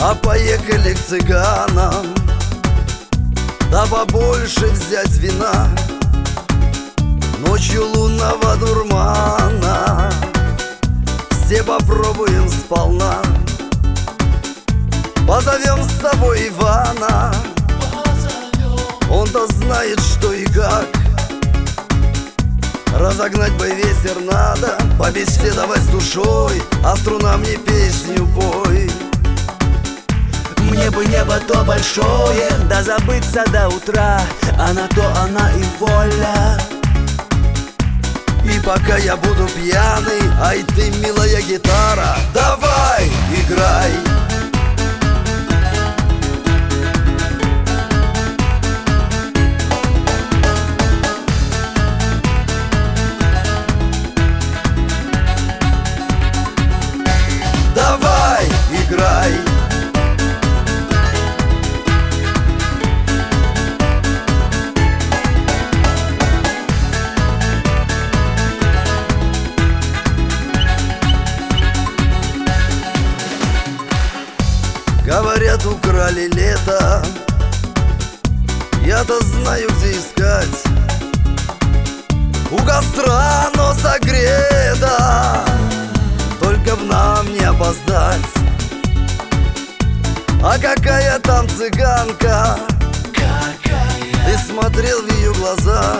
А поехали к цыганам, да побольше взять вина, ночью лунного дурмана все попробуем сполна. Позовем с собой Ивана, он-то знает, что и как. Разогнать бы ветер надо, побеседовать с душой, а струнам мне песню пой. Мне бы небо то большое, да забыться до утра, а на то она и воля. И пока я буду пьяный, ай ты, милая гитара, давай, играй. Давай, играй. Говорят, украли лето, я-то знаю, где искать. У костра, но согрето, только б нам не опоздать. А какая там цыганка, ты смотрел в ее глаза.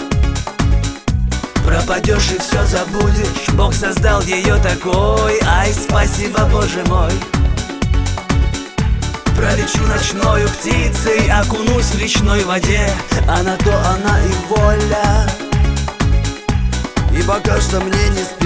Пропадешь и все забудешь, Бог создал ее такой. Ай, спасибо, Боже мой. Пролечу ночною птицей, окунусь в речной воде, а на то она и воля. И пока что мне не спится